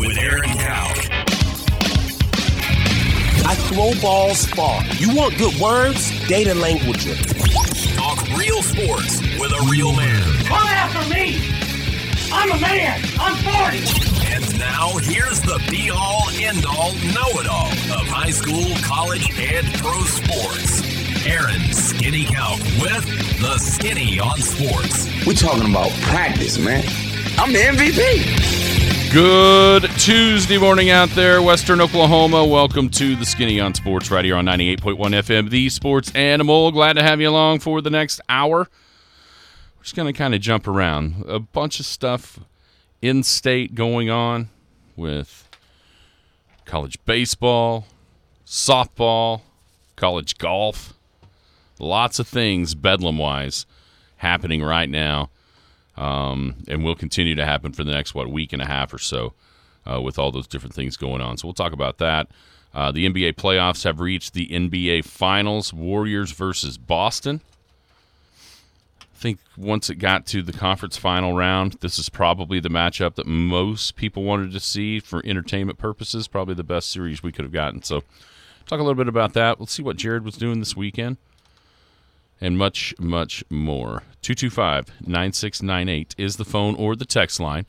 with Aaron Cow. I throw balls far. You want good words? Data language. Talk real sports with a real man. Come after me! I'm a man! I'm 40! And now, here's the be-all, end-all, know-it-all of high school, college, and pro sports. Aaron Skinny Cow with the Skinny on Sports. We're talking about practice, man. I'm the MVP. Good Tuesday morning out there, Western Oklahoma. Welcome to the Skinny on Sports right here on 98.1 FM, the Sports Animal. Glad to have you along for the next hour. We're just going to kind of jump around. A bunch of stuff in-state going on with college baseball, softball, college golf. Lots of things bedlam-wise happening right now. And will continue to happen for the next, week and a half or so with all those different things going on. So we'll talk about that. The NBA playoffs have reached the NBA Finals, Warriors versus Boston. I think once it got to the conference final round, this is probably the matchup that most people wanted to see for entertainment purposes, probably the best series we could have gotten. So talk a little bit about that. Let's see what Jared was doing this weekend. And much, much more. 225-9698 is the phone or the text line.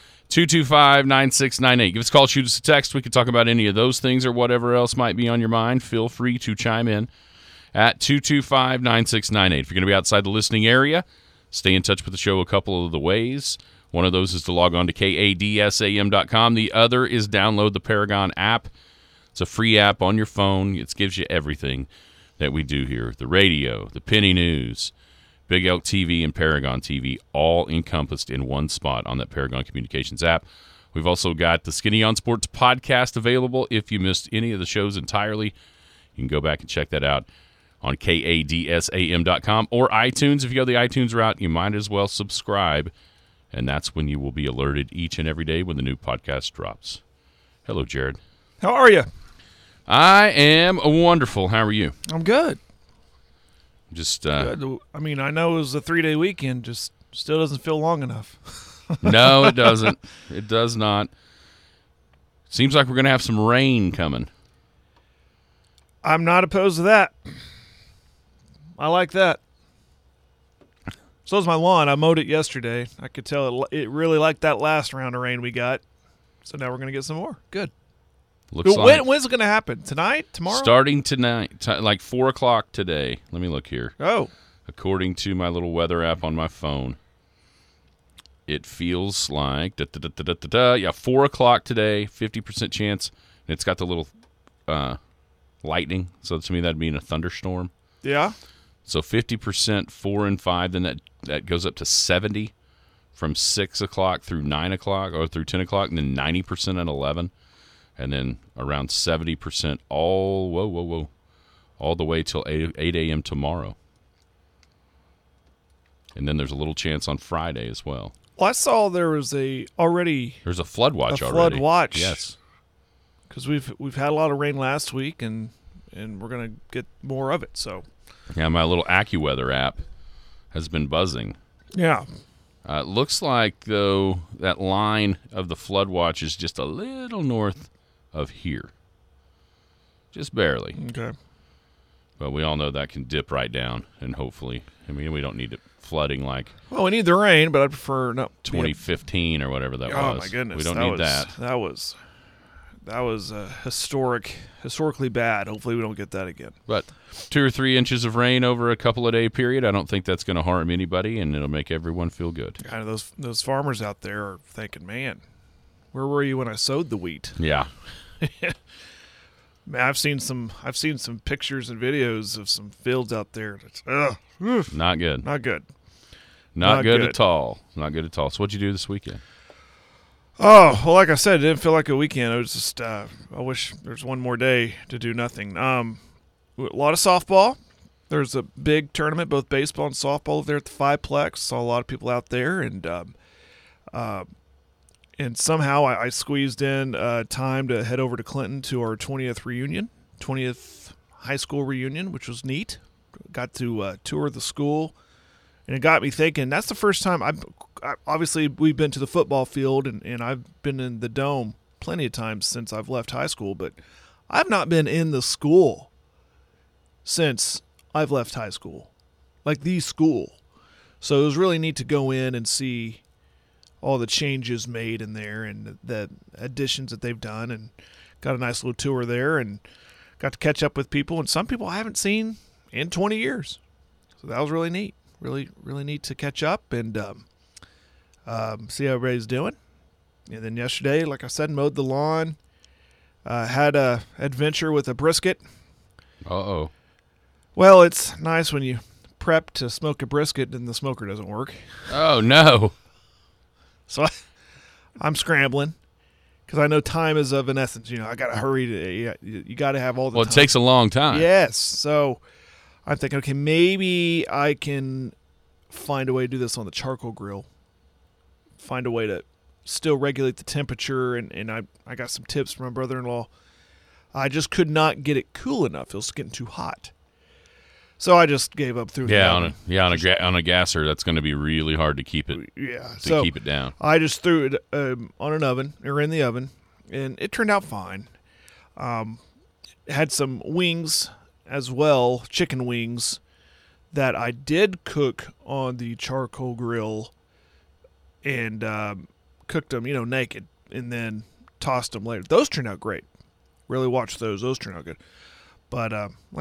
225-9698. Give us a call, shoot us a text. We can talk about any of those things or whatever else might be on your mind. Feel free to chime in at 225-9698. If you're going to be outside the listening area, stay in touch with the show a couple of the ways. One of those is to log on to kadsam.com. The other is download the Paragon app. It's a free app on your phone. It gives you everything that we do here. The radio, the Penny News, Big Elk TV, and Paragon TV, all encompassed in one spot on that Paragon Communications app. We've also got the Skinny on Sports podcast available. If you missed any of the shows entirely, you can go back and check that out on kadsam.com or iTunes. If you go the iTunes route, you might as well subscribe, and that's when you will be alerted each and every day when the new podcast drops. Hello, Jared. How are you? I am wonderful. How are you? I'm good. Just Good. I mean, I know it was a 3-day weekend, just still doesn't feel long enough. No, it doesn't. It does not. Seems like we're going to have some rain coming. I'm not opposed to that. I like that. So is my lawn. I mowed it yesterday. I could tell it really liked that last round of rain we got. So now we're going to get some more. Good. Looks like When's it going to happen? Tonight? Tomorrow? starting tonight, like 4 o'clock today. Let me look here. Oh. According to my little weather app on my phone, it feels like 4 o'clock today, 50% chance, and it's got the little lightning. So to me, that'd mean a thunderstorm. Yeah? So 50%, 4 and 5, then that goes up to 70 from 6 o'clock through 9 o'clock or through 10 o'clock, and then 90% at 11. And then around 70% all the way till 8 a.m. tomorrow. And then there's a little chance on Friday as well. Well, I saw there was there's a flood watch a already. flood watch. Yes. Because we've had a lot of rain last week, and we're going to get more of it. So Yeah, my little AccuWeather app has been buzzing. yeah. It looks like, though, that line of the flood watch is just a little north of here. Just barely. Okay. But we all know that can dip right down, and hopefully, we don't need it flooding like Well, we need the rain, but I prefer not 2015 or whatever that was. Oh my goodness, We don't need that. That was historically bad. Hopefully, we don't get that again. But 2 or 3 inches of rain over a couple of day period, I don't think that's going to harm anybody, and it'll make everyone feel good. Kind of those farmers out there are thinking, man, where were you when I sowed the wheat? Yeah. Man, I've seen some pictures and videos of some fields out there. It's Not good. not good. Not good good. at all. Not good at all. So what'd you do this weekend? Oh, well, like I said, it didn't feel like a weekend. It was just, I wish there's one more day to do nothing. A lot of softball. There's a big tournament, both baseball and softball, over there at the Fiveplex. Saw a lot of people out there, and somehow I squeezed in time to head over to Clinton to our 20th high school reunion, which was neat. Got to tour the school, and it got me thinking. That's the first time obviously we've been to the football field, and I've been in the dome plenty of times since I've left high school, but I've not been in the school since I've left high school, like the school. So it was really neat to go in and see all the changes made in there and the additions that they've done, and got a nice little tour there and got to catch up with people, and some people I haven't seen in 20 years. So that was really neat. Really, really neat to catch up and see how everybody's doing. And then yesterday, like I said, mowed the lawn, had a adventure with a brisket. Uh-oh. Well, it's nice when you prep to smoke a brisket and the smoker doesn't work. Oh, no. So I'm scrambling because I know time is of an essence. I got to hurry. You got to have all the time. Well, it takes a long time. Yes. So I'm thinking, okay, maybe I can find a way to do this on the charcoal grill. Find a way to still regulate the temperature, and I got some tips from my brother-in-law. I just could not get it cool enough. It was getting too hot. So I just gave up through the oven. On a gasser, that's going to be really hard to keep it. Yeah, to keep it down. I just threw it on an oven, or in the oven, and it turned out fine. Had some wings as well, chicken wings, that I did cook on the charcoal grill, and cooked them, naked, and then tossed them later. Those turned out great. Really watched those. Those turned out good. But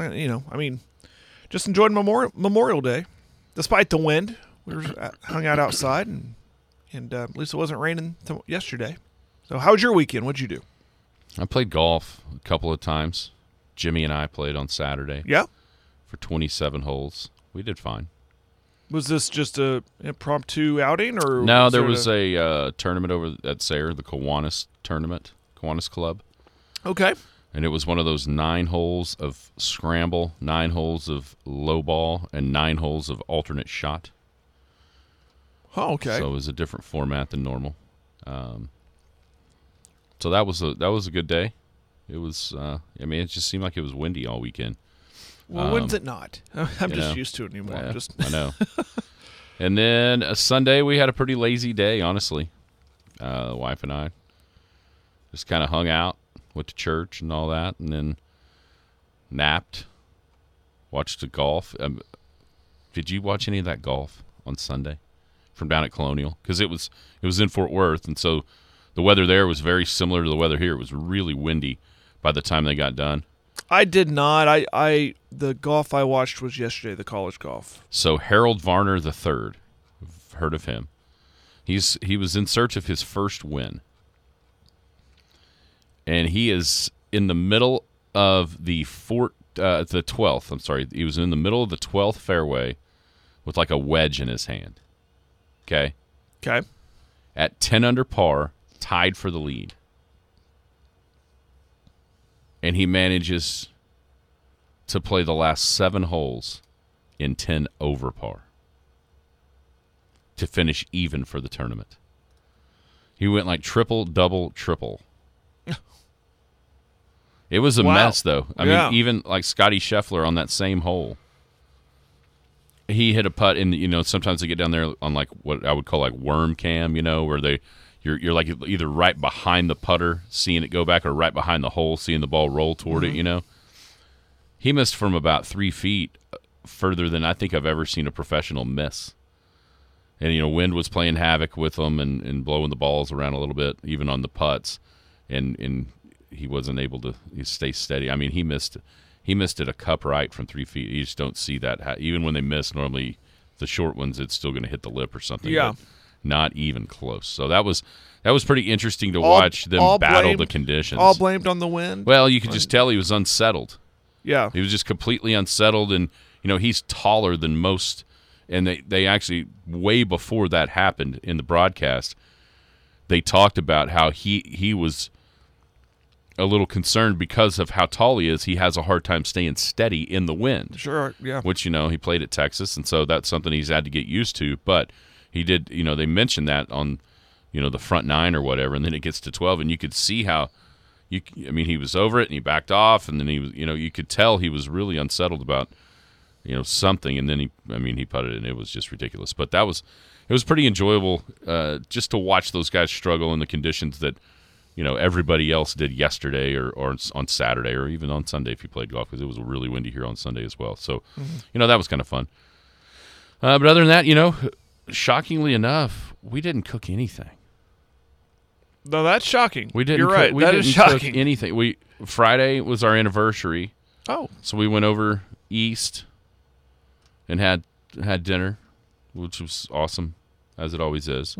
just enjoyed Memorial Day, despite the wind. We were hung out outside, and at least it wasn't raining yesterday. So how was your weekend? What'd you do? I played golf a couple of times. Jimmy and I played on Saturday. Yeah. For 27 holes. We did fine. Was this just a impromptu outing, or no? There was a tournament over at Sayre, the Kiwanis tournament, Kiwanis Club. Okay. And it was one of those 9 holes of scramble, 9 holes of low ball, and 9 holes of alternate shot. Oh, okay. So it was a different format than normal. So that was a good day. It was. It just seemed like it was windy all weekend. Well, when's it not? I'm just used to it anymore. Yeah, I know. And then Sunday we had a pretty lazy day, honestly. The wife and I just kind of hung out, went to church and all that, and then napped, watched the golf. Did you watch any of that golf on Sunday from down at Colonial? Because it was in Fort Worth, and so the weather there was very similar to the weather here. It was really windy by the time they got done. I did not. The golf I watched was yesterday, the college golf. So Harold Varner III, heard of him? He was in search of his first win, and he is in the middle of the 12th. I'm sorry, he was in the middle of the 12th fairway with like a wedge in his hand. Okay. Okay. At 10 under par, tied for the lead. And he manages to play the last 7 holes in 10 over par to finish even for the tournament. He went like triple, double, triple. It was a mess, though. I mean, even like Scotty Scheffler on that same hole, he hit a putt, and sometimes they get down there on like what I would call like worm cam, where you're like either right behind the putter, seeing it go back, or right behind the hole, seeing the ball roll toward it, He missed from about 3 feet further than I think I've ever seen a professional miss. And, wind was playing havoc with him and blowing the balls around a little bit, even on the putts. And he wasn't able to stay steady. I mean, he missed it a cup right from 3 feet. You just don't see that. Even when they miss, normally the short ones, it's still going to hit the lip or something. Yeah. Not even close. So that was pretty interesting to watch them battle the conditions. All blamed on the wind? Well, you could just tell he was unsettled. Yeah. He was just completely unsettled, and he's taller than most, and they actually, way before that happened in the broadcast, they talked about how he was a little concerned because of how tall he is. He has a hard time staying steady in the wind. Sure, yeah. Which, he played at Texas, and so that's something he's had to get used to, but he did, they mentioned that on, the front 9 or whatever, and then it gets to 12, and you could see how, he was over it, and he backed off, and then he was, you could tell he was really unsettled about, something, and then he putted it, and it was just ridiculous. But it was pretty enjoyable just to watch those guys struggle in the conditions that, everybody else did yesterday or on Saturday or even on Sunday if you played golf, because it was really windy here on Sunday as well. So, that was kind of fun. But other than that, shockingly enough, we didn't cook anything. No, that's shocking. We didn't. You're right. We that didn't is cook shocking. anything. Friday was our anniversary. Oh, So we went over east and had dinner, which was awesome, as it always is.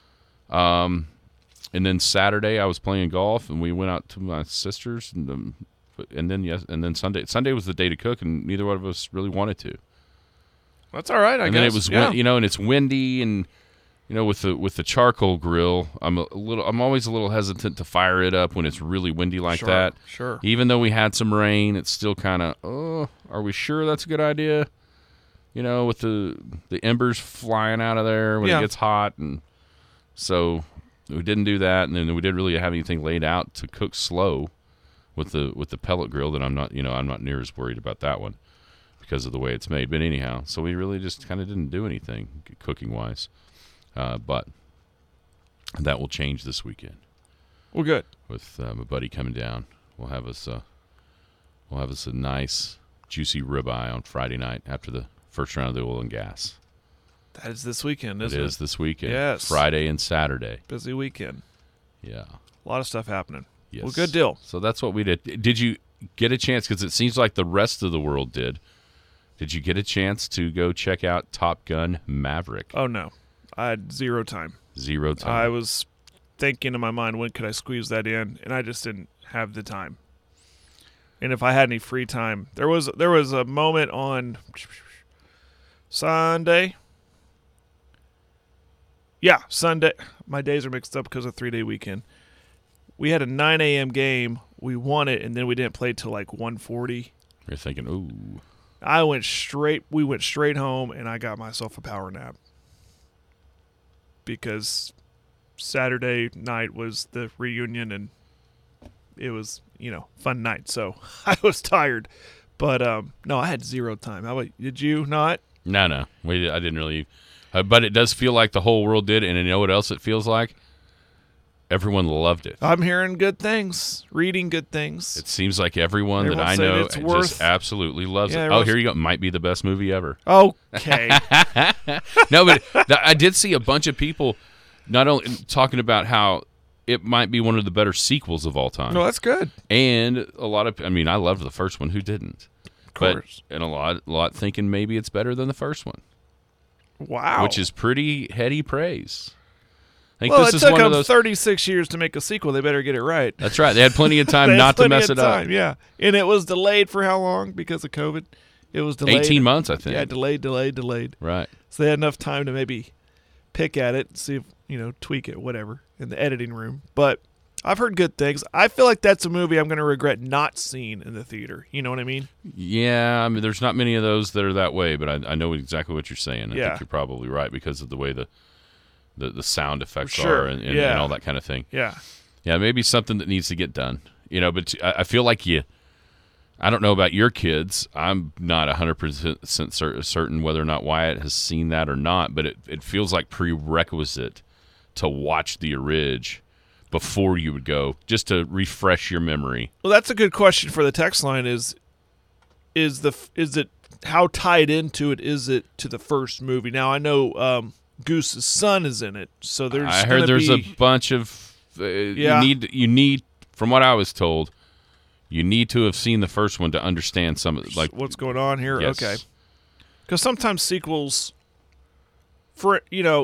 And then Saturday I was playing golf, and we went out to my sister's, and then Sunday was the day to cook, and neither one of us really wanted to. that's all right. I And guess. then it was and it's windy, and with the charcoal grill, I'm always a little hesitant to fire it up when it's really windy like Sure, that. sure. Even though we had some rain, it's still kind of, are we sure that's a good idea? With the embers flying out of there when it gets hot, and so we didn't do that, and then we didn't really have anything laid out to cook slow with the pellet grill. That I'm not near as worried about that one because of the way it's made. But anyhow, so we really just kind of didn't do anything cooking wise. But that will change this weekend. Well, good. With my buddy coming down, we'll have us a nice juicy ribeye on Friday night after the first round of the oil and gas. That is this weekend, isn't It is this weekend. Yes. Friday and Saturday. Busy weekend. Yeah. A lot of stuff happening. Yes. Well, good deal. So that's what we did. Did you get a chance, because it seems like the rest of the world did you get a chance to go check out Top Gun Maverick? Oh, no. I had zero time. Zero time. I was thinking in my mind, when could I squeeze that in? And I just didn't have the time. And if I had any free time, there was a moment on Sunday. Yeah, Sunday. My days are mixed up because of a 3-day weekend. We had a 9 a.m. game. We won it, and then we didn't play till like 1:40. You're thinking, ooh. We went straight home, and I got myself a power nap. Because Saturday night was the reunion, and it was, fun night. So I was tired. But, no, I had zero time. How about, did you not? No. I didn't really. But it does feel like the whole world did, and you know what else it feels like? Everyone loved it. I'm hearing good things, reading good things. It seems like everyone that I Everyone know said it's just absolutely loves Yeah, it. everyone's- Here you go. Might be the best movie ever. Okay. No, but I did see a bunch of people not only talking about how it might be one of the better sequels of all time. No, that's good. And a lot of, I loved the first one. Who didn't? Of course. And a lot thinking maybe it's better than the first one. Wow. Which is pretty heady praise. I think well, this it is took one of them those. 36 years to make a sequel. They better get it right. That's right. They had plenty of time They had not to plenty mess of it up. time, yeah. And it was delayed for how long because of COVID? It was delayed. 18 months, I think. Yeah, delayed. Right. So they had enough time to maybe pick at it, see if, tweak it, whatever, in the editing room. But I've heard good things. I feel like that's a movie I'm going to regret not seeing in the theater. You know what I mean? Yeah, there's not many of those that are that way, but I know exactly what you're saying. I Yeah. think you're probably right because of the way the sound effects Sure, are and yeah. all that kind of thing. Yeah. Yeah, maybe something that needs to get done. But I feel like I don't know about your kids. I'm not 100% certain whether or not Wyatt has seen that or not, but it feels like prerequisite to watch the orig before you would go, just to refresh your memory. Well, that's a good question for the text line is it how tied into it is it to the first movie? Now, I know Goose's son is in it, so there's I heard there's a bunch of Yeah. you need from what I was told, you need to have seen the first one to understand some of what's going on here. Yes. Okay, because sometimes sequels, the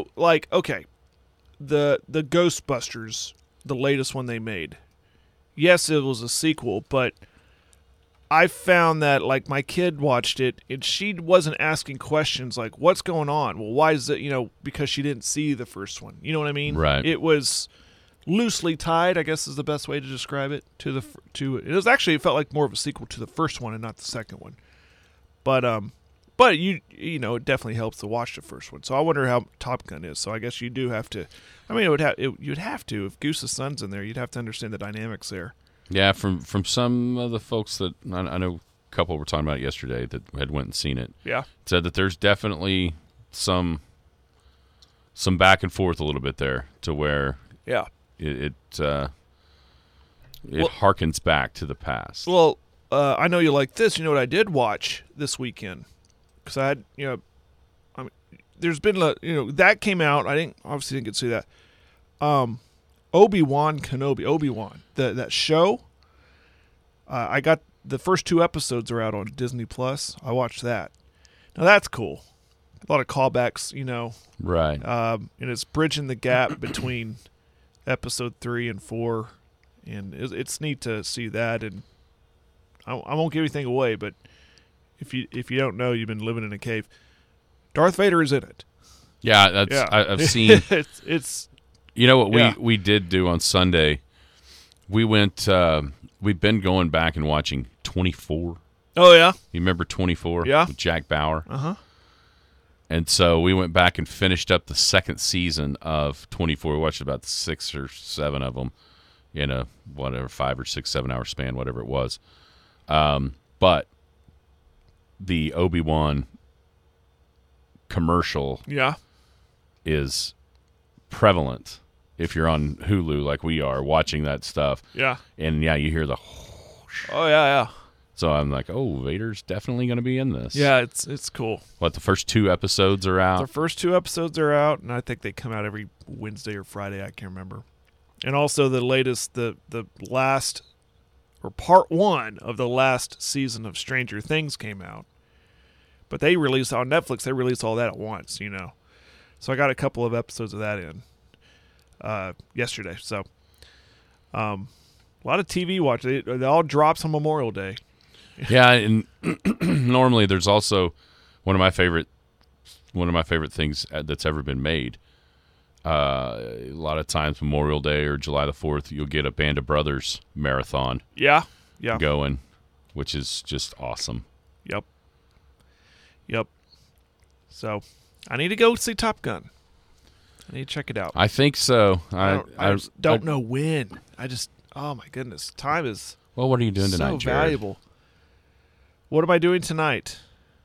Ghostbusters, the latest one they made. Yes, it was a sequel, but I found that my kid watched it and she wasn't asking questions like, "What's going on?" Well, why is it? Because she didn't see the first one. You know what I mean? Right. It was loosely tied, I guess is the best way to describe it. It felt like more of a sequel to the first one and not the second one. But it definitely helps to watch the first one. So I wonder how Top Gun is. So I guess you do have to. You'd have to if Goose's son's in there. You'd have to understand the dynamics there. Yeah, from some of the folks that I know, a couple were talking about it yesterday that had went and seen it. Yeah. Said that there's definitely some back and forth a little bit there to where Yeah. it it harkens back to the past. Well, I know you like this. You know what I did watch this weekend? Because I had, there's been, that came out. I obviously didn't get to see that. Obi-Wan Kenobi, that show. I got the first 2 episodes are out on Disney Plus. I watched that. Now that's cool. A lot of callbacks, Right. and it's bridging the gap between episode 3 and 4, and it's neat to see that. And I won't give anything away, but if you don't know, you've been living in a cave. Darth Vader is in it. Yeah, I've seen. it's. You know what we did do on Sunday? We went. We've been going back and watching 24. Oh yeah. You remember 24? Yeah. With Jack Bauer. Uh-huh. And so we went back and finished up the second season of 24. We watched about 6 or 7 of them in a 5 or 6, 7 hour span, whatever it was. But the Obi-Wan commercial is prevalent if you're on Hulu like we are watching that stuff. Yeah. And you hear the Oh yeah. So I'm like, oh, Vader's definitely going to be in this. Yeah, it's cool. What, the first 2 episodes are out? The first 2 episodes are out, and I think they come out every Wednesday or Friday. I can't remember. And also the latest, the last, or part 1 of the last season of Stranger Things came out. But they released on Netflix. They released all that at once, So I got a couple of episodes of that in yesterday. So a lot of TV watching. It all drops on Memorial Day. Yeah, and normally there's also one of my favorite things that's ever been made. A lot of times Memorial Day or July the 4th, you'll get a Band of Brothers marathon. Yeah. Going, which is just awesome. Yep. So I need to go see Top Gun. I need to check it out. I think so. I don't know when. Oh my goodness, time is well. What are you doing tonight, so Jared? valuable. What am I doing tonight?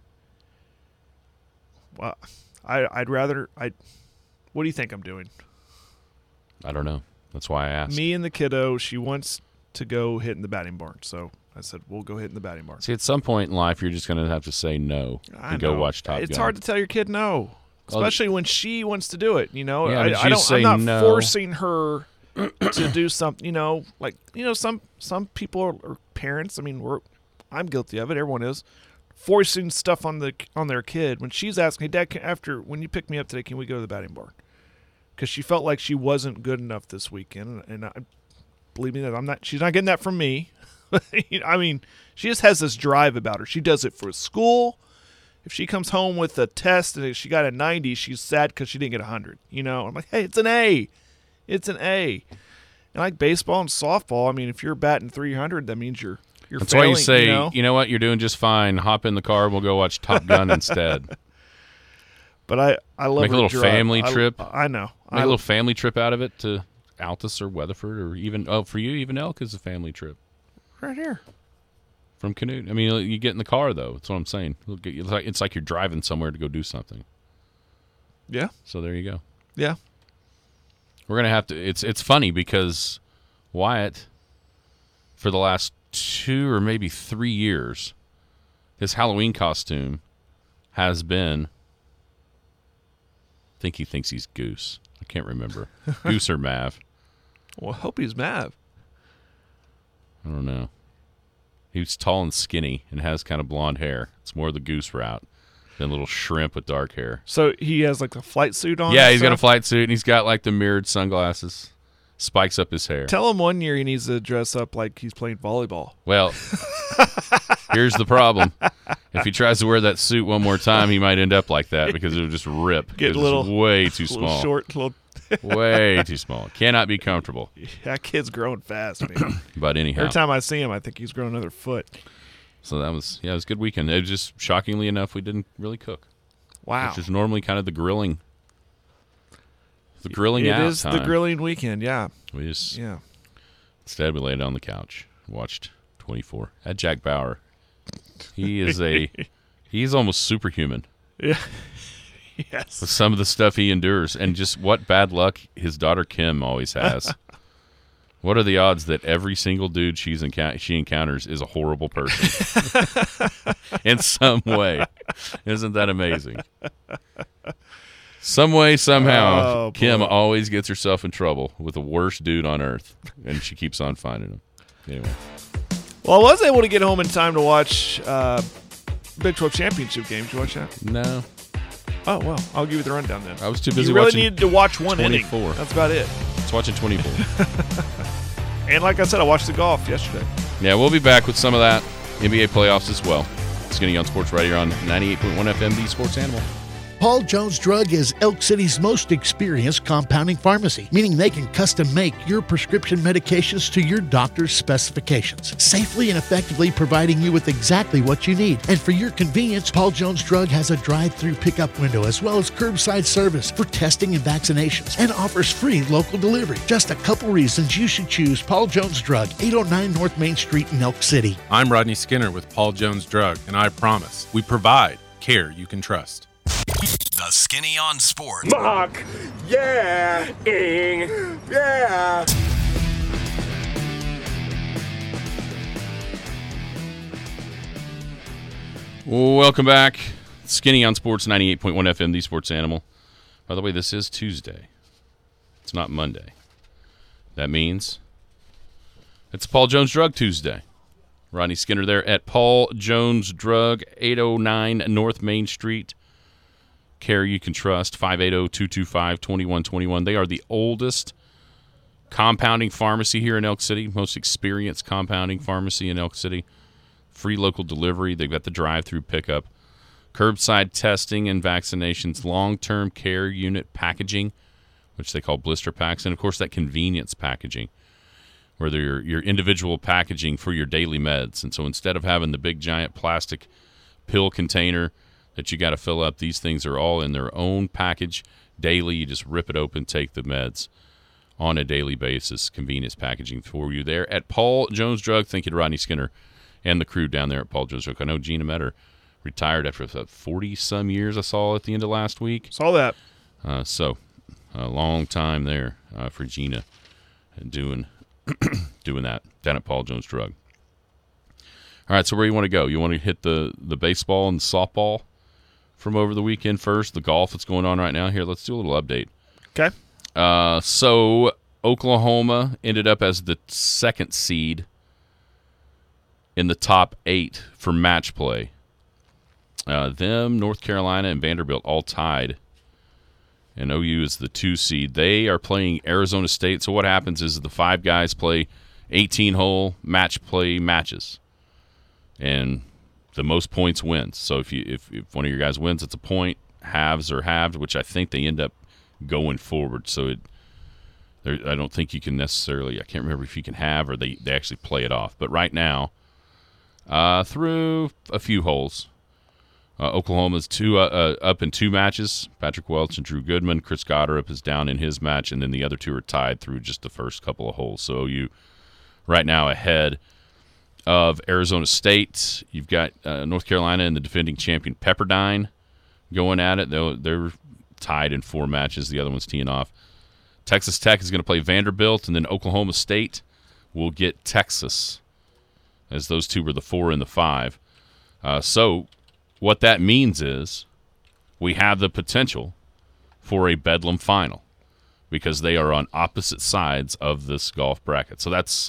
Well, I'd rather. What do you think I'm doing? I don't know. That's why I asked. Me and the kiddo. She wants to go hit in the batting barn, so I said we'll go hit in the batting barn. See, at some point in life, you're just going to have to say no and go watch Top Gun. It's hard to tell your kid no, especially when she wants to do it. Yeah, I'm not forcing her to do something. Some people are parents. I mean, I'm guilty of it. Everyone is forcing stuff on their kid. When she's asking, "Hey, Dad, when you pick me up today, can we go to the batting barn?" Because she felt like she wasn't good enough this weekend, and believe me, that I'm not. She's not getting that from me. I mean, she just has this drive about her. She does it for school. If she comes home with a test and she got a 90, she's sad because she didn't get 100. I'm like, hey, it's an A. It's an A. And like baseball and softball, I mean, if you're batting 300, that means you're That's failing, why you say, you know what, you're doing just fine. Hop in the car and we'll go watch Top Gun instead. But I love make a little drive. family trip. I know. Make a little family trip out of it to Altus or Weatherford, or even for you, even Elk is a family trip. Right here. From Canute. I mean, you get in the car though. That's what I'm saying. It's like you're driving somewhere to go do something. Yeah. So there you go. Yeah. We're gonna have to. It's funny because Wyatt, for the last 2 or maybe 3 years, his Halloween costume has been. I think he thinks he's Goose. I can't remember. Goose or Mav. Well, I hope he's Mav. I don't know. He's tall and skinny and has kind of blonde hair. It's more the Goose route than a little shrimp with dark hair. So he has like a flight suit on? Yeah, he's got a flight suit and he's got like the mirrored sunglasses. Spikes up his hair. Tell him one year he needs to dress up like he's playing volleyball. Well, here's the problem. If he tries to wear that suit one more time, he might end up like that because it'll just rip. Get it's way too small. Short, way too small. Cannot be comfortable. That kid's growing fast, man. But anyhow. Every time I see him, I think he's growing another foot. So it was a good weekend. It was just, shockingly enough, we didn't really cook. Wow. Which is normally kind of the grilling. The grilling out time. It is the grilling weekend, yeah. Instead, we laid on the couch, watched 24. At Jack Bauer. He is he's almost superhuman. Yeah. Yes. With some of the stuff he endures, and just what bad luck his daughter Kim always has. What are the odds that every single dude she encounters is a horrible person in some way? Isn't that amazing? Some way, somehow, Kim always gets herself in trouble with the worst dude on earth, and she keeps on finding him. Anyway. Well, I was able to get home in time to watch Big 12 Championship game. Did you watch that? No. Oh, well, I'll give you the rundown then. I was too busy You really watching needed to watch one 24. inning. That's about it. I was watching 24. And like I said, I watched the golf yesterday. Yeah, we'll be back with some of that. NBA playoffs as well. Skinny on Sports right here on 98.1 FM, the Sports Animal. Paul Jones Drug is Elk City's most experienced compounding pharmacy, meaning they can custom make your prescription medications to your doctor's specifications, safely and effectively providing you with exactly what you need. And for your convenience, Paul Jones Drug has a drive-through pickup window as well as curbside service for testing and vaccinations, and offers free local delivery. Just a couple reasons you should choose Paul Jones Drug, 809 North Main Street in Elk City. I'm Rodney Skinner with Paul Jones Drug, and I promise we provide care you can trust. The Skinny on Sports. Fuck. Yeah. Ing. Yeah. Welcome back. Skinny on Sports 98.1 FM, the Sports Animal. By the way, this is Tuesday. It's not Monday. That means it's Paul Jones Drug Tuesday. Rodney Skinner there at Paul Jones Drug, 809 North Main Street. Care you can trust, 580-225-2121. They are the oldest compounding pharmacy here in Elk City, most experienced compounding pharmacy in Elk City. Free local delivery. They've got the drive-through pickup, curbside testing and vaccinations, long-term care unit packaging, which they call blister packs, and, of course, that convenience packaging, where they're your individual packaging for your daily meds. And so instead of having the big, giant plastic pill container that you got to fill up, these things are all in their own package daily. You just rip it open, take the meds on a daily basis. Convenience packaging for you there at Paul Jones Drug. Thank you to Rodney Skinner and the crew down there at Paul Jones Drug. I know Gina Metter retired after 40-some years I saw at the end of last week. Saw that. So a long time there for Gina doing that down at Paul Jones Drug. All right, so where you want to go? You want to hit the baseball and the softball from over the weekend first, the golf that's going on right now? Here, let's do a little update. Okay. So Oklahoma ended up as the second seed in the top 8 for match play. Them, North Carolina, and Vanderbilt all tied. And OU is the 2 seed. They are playing Arizona State. So what happens is the 5 guys play 18-hole match play matches. And the most points wins. So if one of your guys wins, it's a point. Halves or halved, which I think they end up going forward. So I don't think you can necessarily – I can't remember if you can have or they actually play it off. But right now, through a few holes, Oklahoma's up in 2 matches. Patrick Welch and Drew Goodman. Chris Goddard is down in his match, and then the other 2 are tied through just the first couple of holes. So OU right now ahead of Arizona State. You've got North Carolina and the defending champion Pepperdine going at it. They're tied in 4 matches. The other one's teeing off. Texas Tech is going to play Vanderbilt, and then Oklahoma State will get Texas, as those 2 were the 4 and the 5. So what that means is we have the potential for a Bedlam final because they are on opposite sides of this golf bracket. So that's,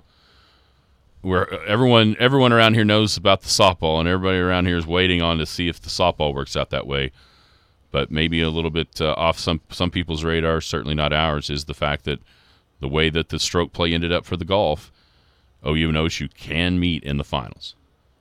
where everyone around here knows about the softball, and everybody around here is waiting on to see if the softball works out that way. But maybe a little bit off some people's radar, certainly not ours, is the fact that the way that the stroke play ended up for the golf, OU and OSU can meet in the finals.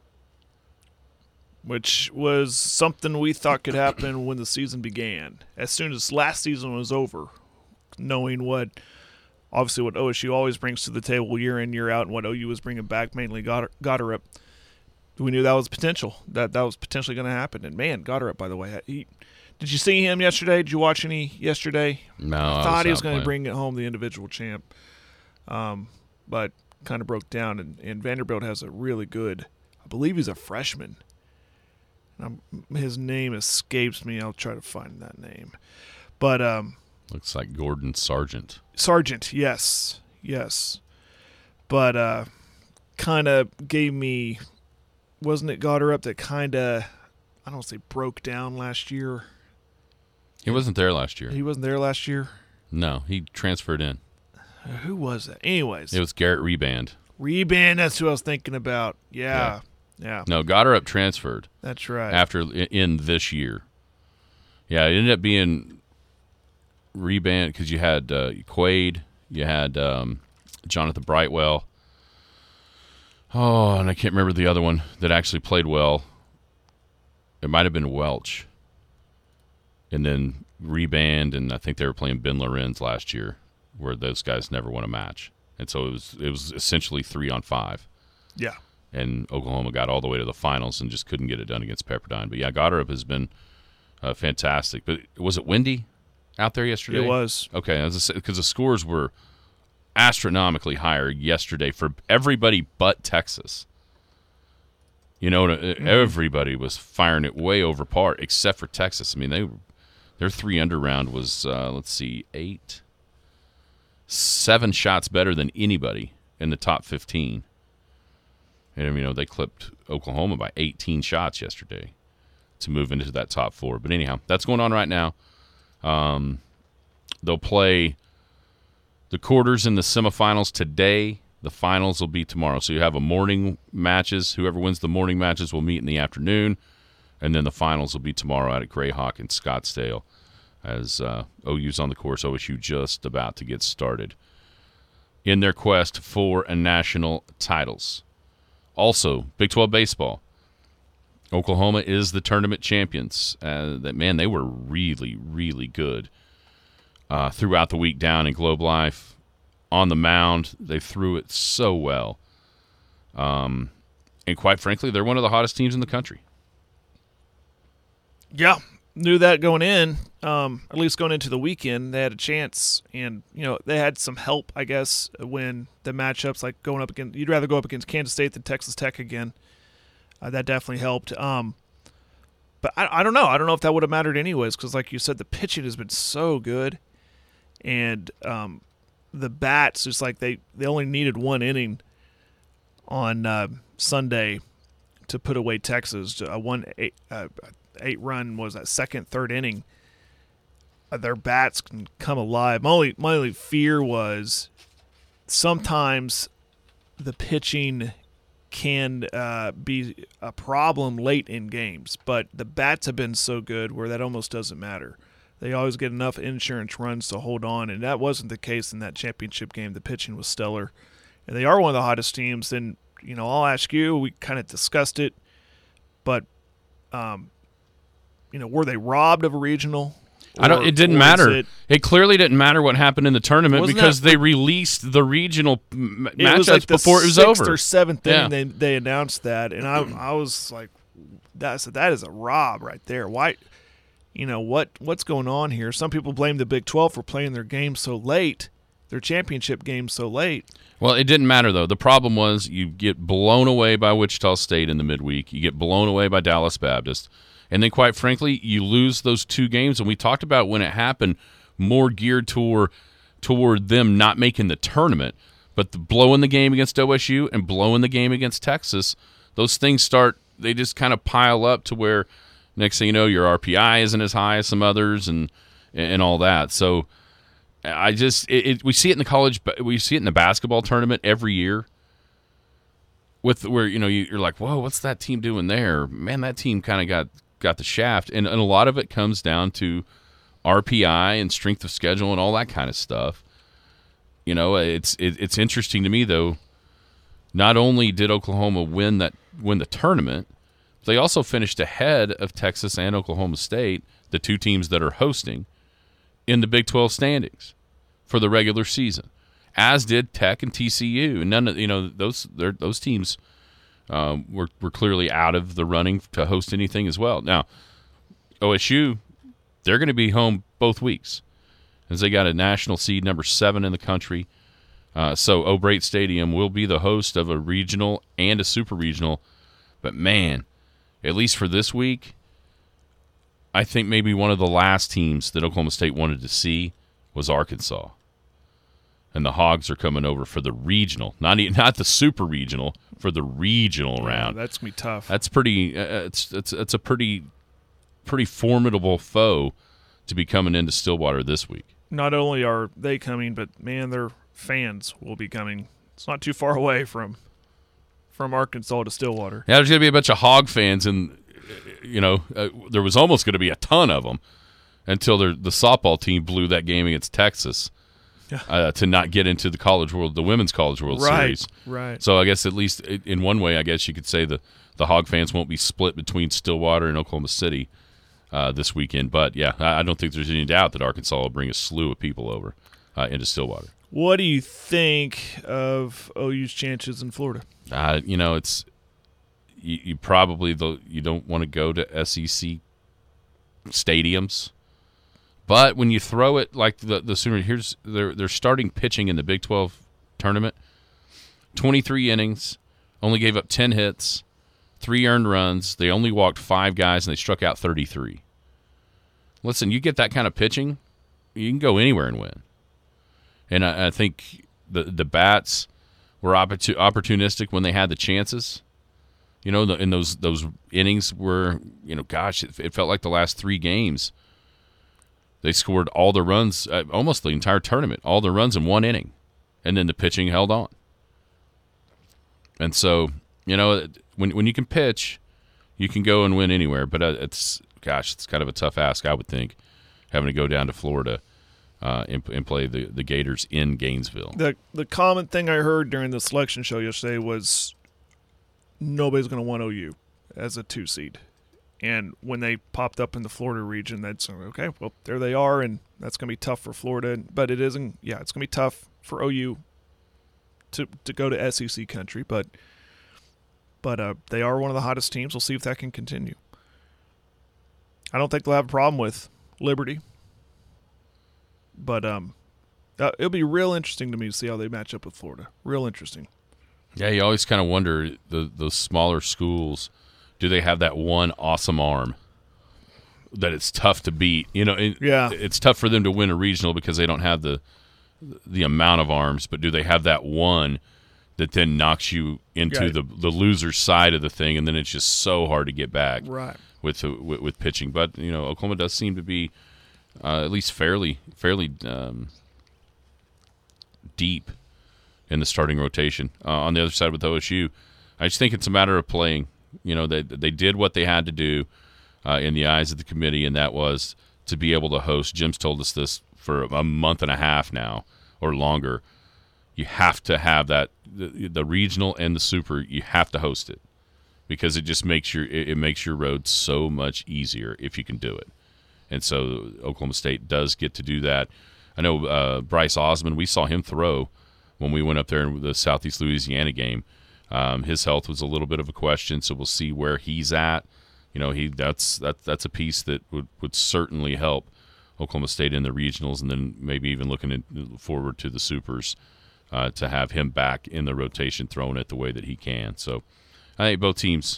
Which was something we thought could happen when the season began. As soon as last season was over, knowing what OSU always brings to the table year in, year out, and what OU was bringing back, mainly Goddard, we knew that was potential. That was potentially going to happen. And, man, Goddard, by the way, did you see him yesterday? Did you watch any yesterday? No, I thought he was going to bring it home, the individual champ. But kind of broke down. And Vanderbilt has a really good, I believe he's a freshman. His name escapes me. I'll try to find that name. But looks like Gordon Sargent. Sargent, yes. yes. But kind of gave me, wasn't it Goddard that kind of, I don't want to say broke down last year? He wasn't there last year. He wasn't there last year? No, he transferred in. Who was that? Anyways. It was Garrett Reband. Reband, that's who I was thinking about. Yeah. No, Goddard transferred. That's right. After in this year. Yeah, it ended up being Reband because you had Quaid, you had Jonathan Brightwell. Oh, and I can't remember the other one that actually played well. It might have been Welch. And then Reband, and I think they were playing Ben Lorenz last year, where those guys never won a match. And so it was essentially 3-on-5. Yeah. And Oklahoma got all the way to the finals and just couldn't get it done against Pepperdine. But, yeah, Goddard has been fantastic. But was it windy out there yesterday? It was. Okay, because the scores were astronomically higher yesterday for everybody but Texas. You know, everybody was firing it way over par except for Texas. I mean, their 3-under round was, 7 shots better than anybody in the top 15. And, you know, they clipped Oklahoma by 18 shots yesterday to move into that top 4. But anyhow, that's going on right now. They'll play the quarters and the semifinals today. The finals will be tomorrow. So you have a morning matches. Whoever wins the morning matches will meet in the afternoon. And then the finals will be tomorrow out at Grayhawk in Scottsdale as OU's on the course. OSU just about to get started in their quest for a national titles. Also, Big 12 baseball. Oklahoma is the tournament champions. They were really, really good throughout the week down in Globe Life. On the mound, they threw it so well. And quite frankly, they're one of the hottest teams in the country. Yeah, knew that going in. At least going into the weekend, they had a chance. And, you know, they had some help, I guess, when the matchups, like going up against – you'd rather go up against Kansas State than Texas Tech again. That definitely helped. But I don't know. I don't know if that would have mattered anyways because, like you said, the pitching has been so good. And the bats, just like they only needed 1 inning on Sunday to put away Texas. A 8-run was that second, third inning. Their bats can come alive. My only fear was sometimes the pitching can be a problem late in games, but the bats have been so good where that almost doesn't matter. They always get enough insurance runs to hold on, and that wasn't the case in that championship game. The pitching was stellar, and they are one of the hottest teams. And, you know, I'll ask you, we kind of discussed it, but, you know, were they robbed of a regional? It didn't matter. It clearly didn't matter what happened in the tournament because they released the regional matchups before it was over. 6th or 7th inning, they announced that, and I was like, that is a rob right there. Why? You know, what's going on here? Some people blame the Big 12 for playing their game so late, their championship game so late. Well, it didn't matter, though. The problem was you get blown away by Wichita State in the midweek. You get blown away by Dallas Baptist. And then, quite frankly, you lose those 2 games. And we talked about when it happened, more geared toward them not making the tournament. But blowing the game against OSU and blowing the game against Texas, those things they just kind of pile up to where next thing you know, your RPI isn't as high as some others and all that. So we see it in the college, we see it in the basketball tournament every year. Where you know you're like, whoa, what's that team doing there? Man, that team kind of got the shaft, and a lot of it comes down to RPI and strength of schedule and all that kind of stuff. You know, it's interesting to me though. Not only did Oklahoma win the tournament, they also finished ahead of Texas and Oklahoma State, the 2 teams that are hosting, in the Big 12 standings for the regular season, as did Tech and TCU. And none of those teams were clearly out of the running to host anything as well. Now, OSU, they're going to be home both weeks, as they got a national seed number 7 in the country. So O'Brate Stadium will be the host of a regional and a super regional. But man, at least for this week, I think maybe one of the last teams that Oklahoma State wanted to see was Arkansas. and the Hogs are coming over for the regional, not the super regional, for the regional round. That's gonna be tough. That's pretty. It's a pretty formidable foe to be coming into Stillwater this week. Not only are they coming, but man, their fans will be coming. It's not too far away from Arkansas to Stillwater. Yeah, there's going to be a bunch of Hog fans, and there was almost going to be a ton of them until the softball team blew that game against Texas to not get into the Women's College World Series. Right. So I guess at least in one way, I guess you could say the Hog fans won't be split between Stillwater and Oklahoma City this weekend. But, yeah, I don't think there's any doubt that Arkansas will bring a slew of people over into Stillwater. What do you think of OU's chances in Florida? It's you probably you don't want to go to SEC stadiums, but when you throw it like the Sooner, they're starting pitching in the Big 12 tournament. 23 innings, only gave up 10 hits, 3 earned runs. They only walked 5 guys and they struck out 33. Listen, you get that kind of pitching, you can go anywhere and win. And I think the bats were opportunistic when they had the chances. In those innings were, it felt like the last 3 games. They scored all the runs, almost the entire tournament, all the runs in 1 inning. And then the pitching held on. And so, when you can pitch, you can go and win anywhere. But it's kind of a tough ask, I would think, having to go down to Florida and play the Gators in Gainesville. The common thing I heard during the selection show yesterday was nobody's going to want OU as a 2 seed. And when they popped up in the Florida region, that's okay, well, there they are, and that's going to be tough for Florida. But it isn't, it's going to be tough for OU to go to SEC country. But they are one of the hottest teams. We'll see if that can continue. I don't think they'll have a problem with Liberty. But it'll be real interesting to me to see how they match up with Florida. Real interesting. Yeah, you always kind of wonder, those smaller schools, do they have that one awesome arm that it's tough to beat? It's tough for them to win a regional because they don't have the amount of arms, but do they have that one that then knocks you into the loser's side of the thing, and then it's just so hard to get back with pitching. But, Oklahoma does seem to be at least fairly deep in the starting rotation. On the other side with OSU, I just think it's a matter of playing. They did what they had to do in the eyes of the committee, and that was to be able to host. Jim's told us this for a month and a half now or longer. You have to have that, the regional and the super, you have to host it because it just makes your road so much easier if you can do it. And so Oklahoma State does get to do that. I know Bryce Osmond, we saw him throw when we went up there in the Southeast Louisiana game. His health was a little bit of a question, so we'll see where he's at. That's a piece that would certainly help Oklahoma State in the regionals, and then maybe even looking forward to the supers to have him back in the rotation, throwing it the way that he can. So I think both teams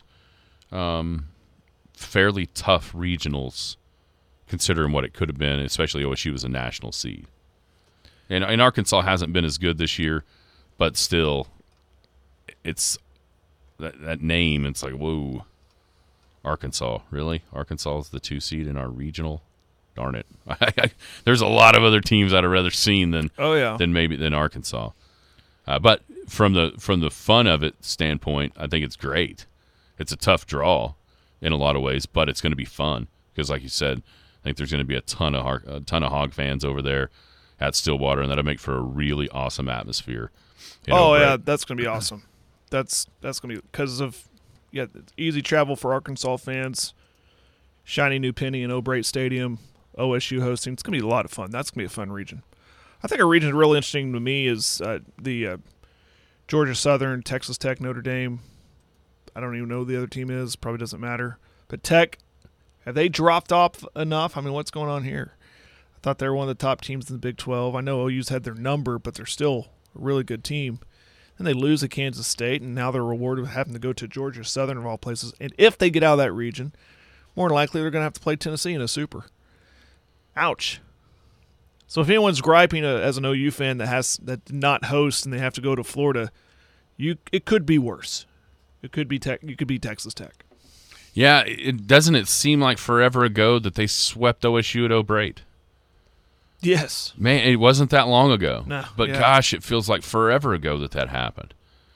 fairly tough regionals, considering what it could have been, especially OSU was a national seed. And Arkansas hasn't been as good this year, but still, it's that name, it's like, whoa, Arkansas, really? Arkansas is the 2 seed in our regional? Darn it. There's a lot of other teams I'd have rather seen than Arkansas. But from the fun of it standpoint, I think it's great. It's a tough draw in a lot of ways, but it's going to be fun because, like you said, I think there's going to be a ton of Hog fans over there at Stillwater, and that'll make for a really awesome atmosphere. That's going to be awesome. That's going to be because of easy travel for Arkansas fans. Shiny new penny in O'Brate Stadium, OSU hosting. It's going to be a lot of fun. That's going to be a fun region. I think a region really interesting to me is the Georgia Southern, Texas Tech, Notre Dame. I don't even know who the other team is. Probably doesn't matter. But Tech, have they dropped off enough? I mean, what's going on here? I thought they were one of the top teams in the Big 12. I know OU's had their number, but they're still a really good team. And they lose to Kansas State, and now they're rewarded with having to go to Georgia Southern of all places. And if they get out of that region, more than likely they're going to have to play Tennessee in a super. Ouch. So if anyone's griping as an OU fan that did not host and they have to go to Florida, it could be worse. It could be you could be Texas Tech. Yeah, doesn't it seem like forever ago that they swept OSU at O'Brate? Yes. Man, it wasn't that long ago. No. But gosh, it feels like forever ago that happened.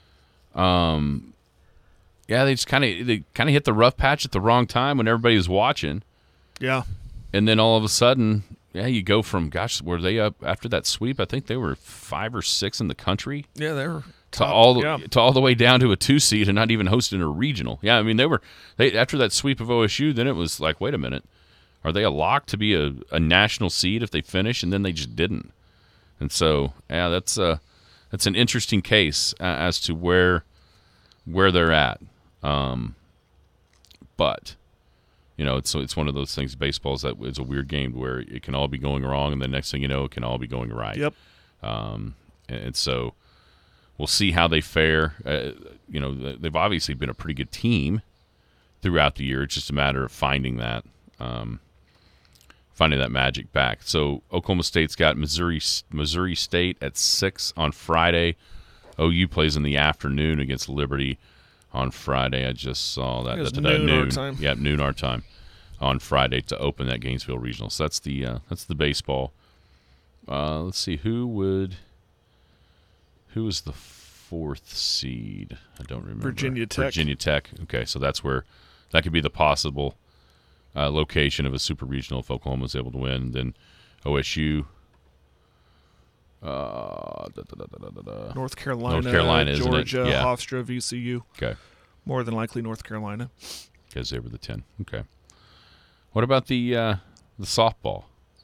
Yeah, they kind of hit the rough patch at the wrong time when everybody was watching. Yeah. And then all of a sudden, you go from, gosh, were they up after that sweep? I think they were 5 or 6 in the country. Yeah, they were to all the way down to a 2 seed and not even hosting a regional. Yeah, I mean they after that sweep of OSU, then it was like, wait a minute, are they a lock to be a national seed if they finish? And then they just didn't. And so that's an interesting case as to where they're at. But it's one of those things. Baseball is a weird game where it can all be going wrong, and the next thing you know, it can all be going right. Yep. And so we'll see how they fare. They've obviously been a pretty good team throughout the year. It's just a matter of finding that magic back. So Oklahoma State's got Missouri State at 6 on Friday. OU plays in the afternoon against Liberty on Friday. I just saw that. It's noon our time. Yeah, noon our time on Friday to open that Gainesville Regional. So that's the baseball. Let's see who is the 4th seed? I don't remember. Virginia Tech. Okay, so that's where that could be the possible location of a super regional if Oklahoma is able to win. Then OSU. North Carolina, Georgia, Hofstra, VCU. Okay. More than likely North Carolina. Because they were the 10. Okay. What about the softball?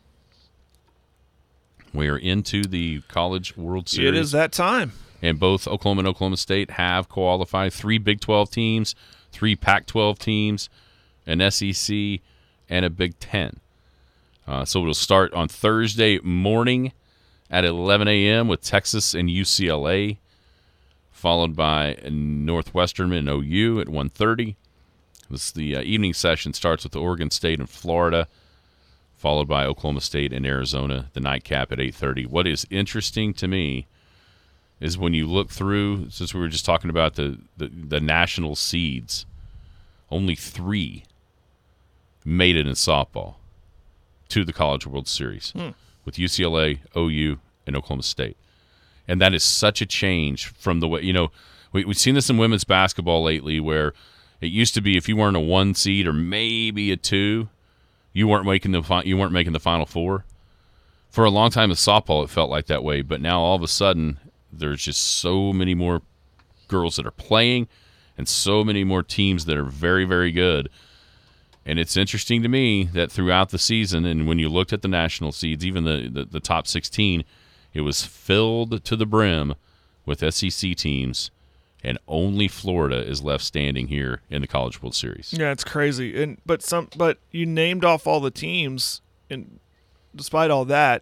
We are into the College World Series. It is that time. And both Oklahoma and Oklahoma State have qualified. 3 Big 12 teams, 3 Pac-12 teams, an SEC, and a Big 10. So it'll start on Thursday morning at 11 a.m. with Texas and UCLA, followed by Northwestern and OU at 1:30. The evening session starts with Oregon State and Florida, followed by Oklahoma State and Arizona, the nightcap at 8:30. What is interesting to me is when you look through, since we were just talking about the national seeds, only 3 made it in softball to the College World Series. With UCLA, OU, and Oklahoma State. And that is such a change from the way, we've seen this in women's basketball lately where it used to be if you weren't a 1 seed or maybe a 2, you weren't making the Final Four. For a long time in softball, it felt like that way, but now all of a sudden there's just so many more girls that are playing and so many more teams that are very, very good. And it's interesting to me that throughout the season, and when you looked at the national seeds, even the top 16, it was filled to the brim with SEC teams, and only Florida is left standing here in the College World Series. Yeah, it's crazy. But you named off all the teams, and despite all that,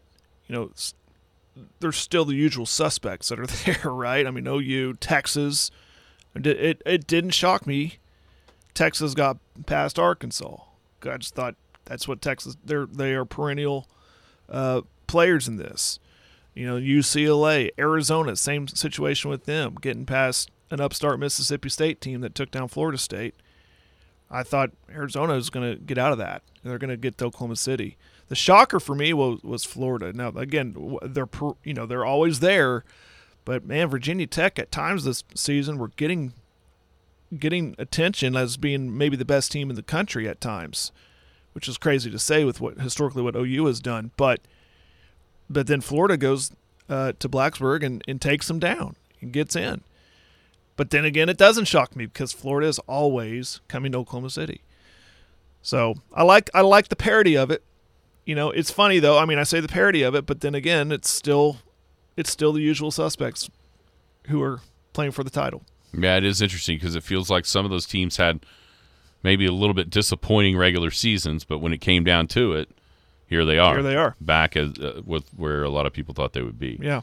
there's still the usual suspects that are there, right? I mean, OU, Texas. It didn't shock me. Texas got past Arkansas. I just thought that's what Texas. They are perennial players in this. UCLA, Arizona, same situation with them, getting past an upstart Mississippi State team that took down Florida State. I thought Arizona was going to get out of that. They're going to get to Oklahoma City. The shocker for me was Florida. Now again, they're always there, but man, Virginia Tech at times this season were getting attention as being maybe the best team in the country at times, which is crazy to say with what OU has done. But then Florida goes to Blacksburg and takes them down and gets in. But then again, it doesn't shock me because Florida is always coming to Oklahoma City. So I like the parody of it. It's funny though. I mean, I say the parody of it, but then again, it's still the usual suspects who are playing for the title. Yeah, it is interesting because it feels like some of those teams had maybe a little bit disappointing regular seasons, but when it came down to it, here they are. Here they are. Back with where a lot of people thought they would be. Yeah.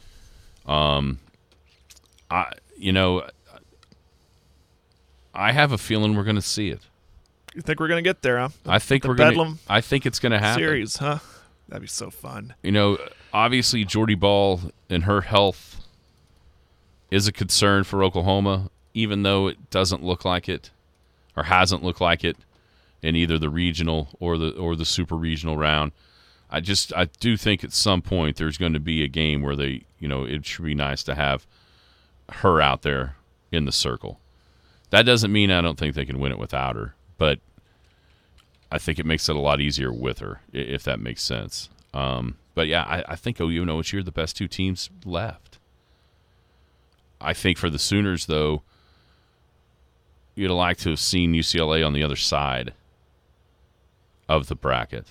I have a feeling we're going to see it. You think we're going to get there, huh? I think we're going to. I think it's going to happen. Series, huh? That'd be so fun. obviously Jordy Ball and her health is a concern for Oklahoma, even though it doesn't look like it or hasn't looked like it in either the regional or the super regional round. I do think at some point there's going to be a game where it should be nice to have her out there in the circle. That doesn't mean I don't think they can win it without her, but I think it makes it a lot easier with her, if that makes sense. But yeah, I think OU and OSU are the best two teams left. I think for the Sooners, though, you'd like to have seen UCLA on the other side of the bracket.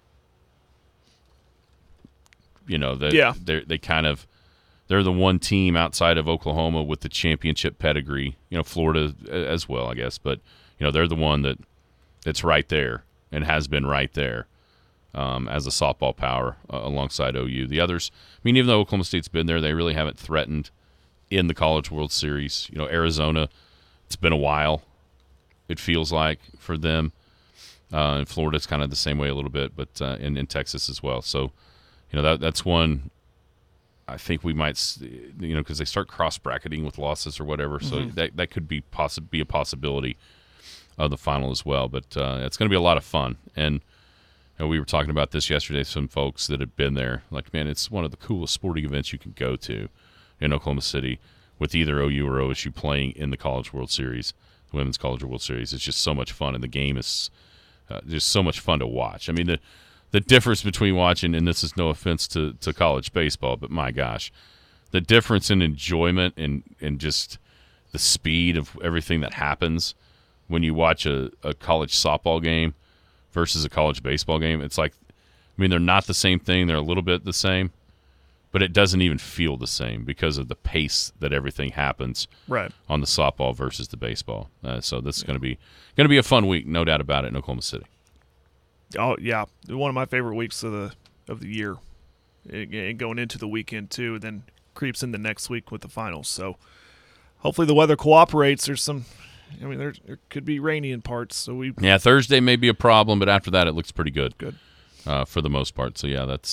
They're the one team outside of Oklahoma with the championship pedigree. Florida as well, I guess, but they're the one that's right there and has been right there as a softball power alongside OU. The others, even though Oklahoma State's been there, they really haven't threatened in the College World Series. Arizona, it's been a while, it feels like, for them. And Florida's kind of the same way a little bit, but in Texas as well. So, that's one I think we might, because they start cross-bracketing with losses or whatever, so that could be a possibility of the final as well. But it's going to be a lot of fun. And we were talking about this yesterday, some folks that had been there. Like, man, it's one of the coolest sporting events you can go to in Oklahoma City with either OU or OSU playing in the College World Series, the Women's College World Series. It's just so much fun, and the game is just so much fun to watch. I mean, the difference between watching, and this is no offense to college baseball, but my gosh, the difference in enjoyment and just the speed of everything that happens when you watch a college softball game versus a college baseball game. It's like, they're not the same thing. They're a little bit the same, but it doesn't even feel the same because of the pace that everything happens on the softball versus the baseball. So this is going to be a fun week, no doubt about it, in Oklahoma City. Oh yeah, one of my favorite weeks of the year, going into the weekend too. And then creeps in the next week with the finals. So hopefully the weather cooperates. There's some, there could be rainy in parts. So Thursday may be a problem, but after that it looks pretty good. For the most part. So yeah, that's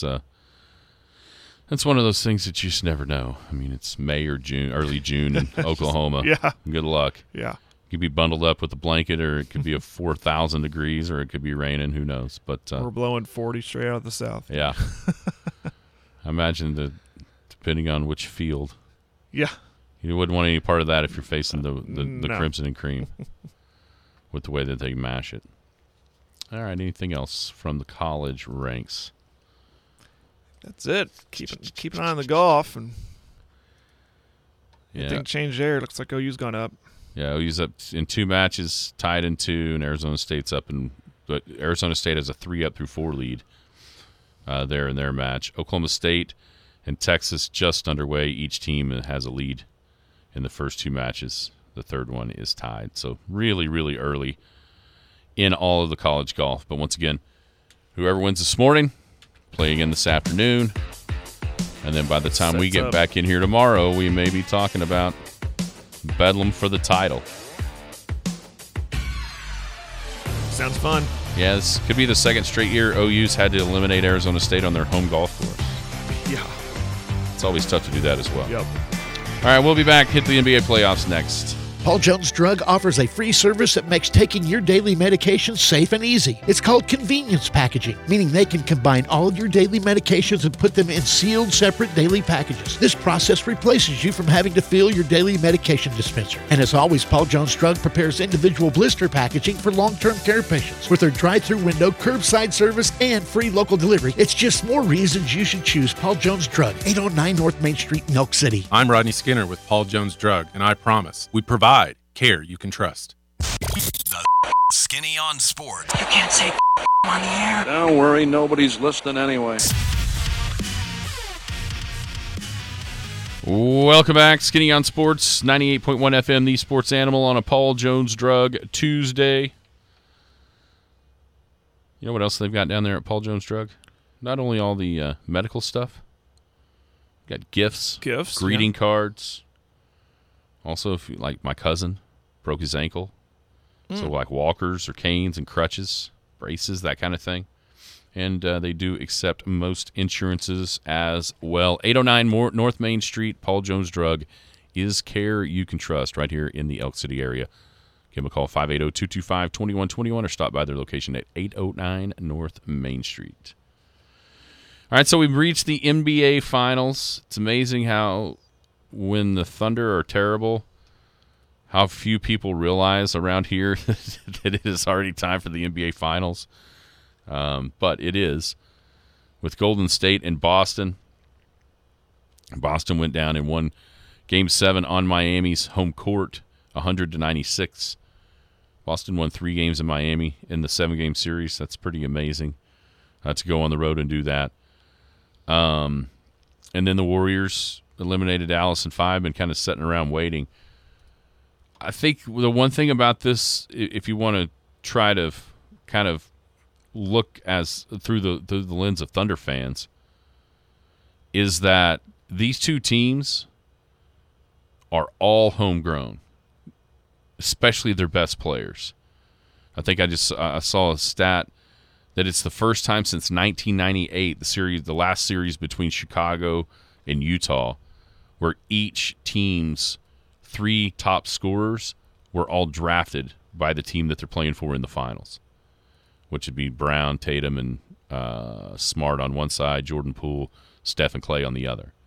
one of those things that you just never know. It's May or June, early June in Oklahoma. Yeah. Good luck. Yeah. You could be bundled up with a blanket, or it could be 4,000 degrees, or it could be raining. Who knows? But we're blowing 40 straight out of the south. Yeah. I imagine depending on which field. Yeah. You wouldn't want any part of that if you're facing the Crimson and Cream with the way that they mash it. All right. Anything else from the college ranks? That's it. Keep an eye on the golf, and anything changed there. Looks like OU's gone up. Yeah, OU's up in 2 matches, tied in 2, and Arizona State's up but Arizona State has a 3-4 lead there in their match. Oklahoma State and Texas just underway. Each team has a lead in the first 2 matches. The third one is tied. So really, really early in all of the college golf. But once again, whoever wins this morning, play again this afternoon. And then by the time we get back in here tomorrow, we may be talking about Bedlam for the title. Sounds fun. Yeah, this could be the second straight year OU's had to eliminate Arizona State on their home golf course. Yeah. It's always tough to do that as well. Yep. All right, we'll be back. Hit the NBA playoffs next. Paul Jones Drug offers a free service that makes taking your daily medications safe and easy. It's called convenience packaging, meaning they can combine all of your daily medications and put them in sealed, separate daily packages. This process replaces you from having to fill your daily medication dispenser. And as always, Paul Jones Drug prepares individual blister packaging for long-term care patients. With their drive-through window, curbside service, and free local delivery, it's just more reasons you should choose Paul Jones Drug, 809 North Main Street, Elk City. I'm Rodney Skinner with Paul Jones Drug, and I promise we provide care you can trust. The Skinny on Sports. You can't say on the air. Don't worry, nobody's listening anyway. Welcome back. Skinny on Sports, 98.1 FM, the sports animal on a Paul Jones Drug Tuesday. You know what else they've got down there at Paul Jones Drug? Not only all the medical stuff. Got gifts, greeting cards. Also, if you, like my cousin broke his ankle, so like walkers or canes and crutches, braces, that kind of thing. and they do accept most insurances as well. 809 North Main Street, Paul Jones Drug is care you can trust right here in the Elk City area. Give them a call, 580-225-2121, or stop by their location at 809 North Main Street. All right, so we've reached the NBA Finals. It's amazing how when the Thunder are terrible, how few people realize around here that it is already time for the NBA Finals. But it is. With Golden State and Boston. Boston went down and won Game 7 on Miami's home court, 100-96. Boston won 3 games in Miami in the 7-game series. That's pretty amazing to go on the road and do that. And then the Warriors eliminated Dallas in 5 and kind of sitting around waiting. I think the one thing about this, if you want to try to kind of look through the lens of Thunder fans, is that these two teams are all homegrown, especially their best players. I think I saw a stat that it's the first time since 1998, the last series between Chicago and Utah, where each team's 3 top scorers were all drafted by the team that they're playing for in the finals, which would be Brown, Tatum, and Smart on one side, Jordan Poole, Steph, and Clay on the other.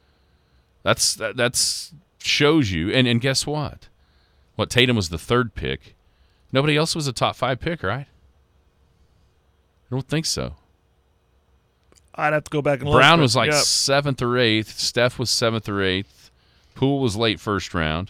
That's shows you, and guess what? What, Tatum was the 3rd pick. Nobody else was a top 5 pick, right? I don't think so. I'd have to go back and look. Brown was like 7th or 8th. Steph was 7th or 8th. Poole was late first round.